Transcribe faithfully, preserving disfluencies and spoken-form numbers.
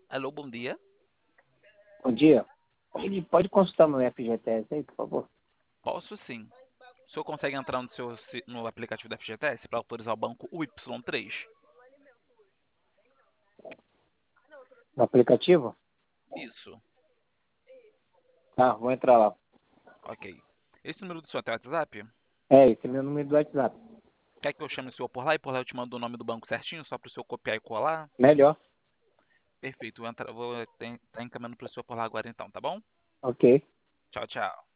Alô, bom dia. Bom dia. Ele pode consultar meu F G T S aí, por favor? Posso sim. O senhor consegue entrar no seu si- no aplicativo da F G T S para autorizar o banco o Y três? No aplicativo? Isso. Tá, vou entrar lá. Ok. Esse número do senhor tem WhatsApp? É, esse é meu número do WhatsApp. Quer que eu chame o senhor por lá e por lá eu te mando o nome do banco certinho, só para o senhor copiar e colar? Melhor. Perfeito. Vou, entrar, vou estar encaminhando para o senhor por lá agora então, tá bom? Ok. Tchau, tchau.